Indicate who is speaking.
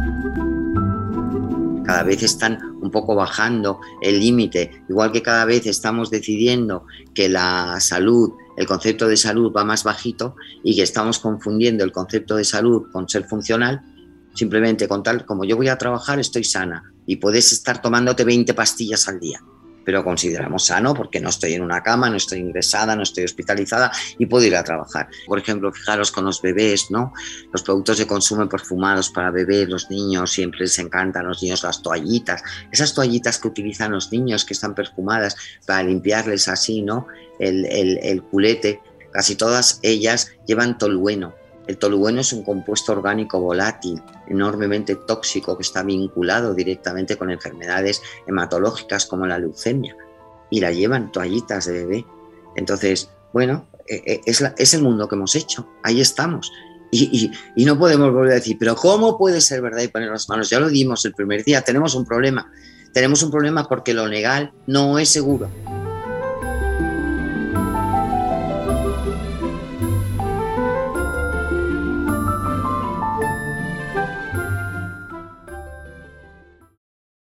Speaker 1: Cada vez están un poco bajando el límite, igual que cada vez estamos decidiendo que la salud, el concepto de salud va más bajito y que estamos confundiendo el concepto de salud con ser funcional, simplemente con tal, como yo voy a trabajar, estoy sana y puedes estar tomándote 20 pastillas al día, pero consideramos sano porque no estoy en una cama, no estoy ingresada, no estoy hospitalizada y puedo ir a trabajar. Por ejemplo, fijaros con los bebés, ¿no? Los productos de consumo perfumados para bebés, los niños, siempre les encantan a los niños las toallitas, esas toallitas que utilizan los niños que están perfumadas para limpiarles así, ¿no? El culete, casi todas ellas llevan tolueno. El tolueno es un compuesto orgánico volátil, enormemente tóxico, que está vinculado directamente con enfermedades hematológicas como la leucemia, y la llevan toallitas de bebé. Entonces, bueno, es el mundo que hemos hecho, ahí estamos. Y no podemos volver a decir, pero ¿cómo puede ser verdad? Y poner las manos, ya lo dimos el primer día, tenemos un problema porque lo legal no es seguro.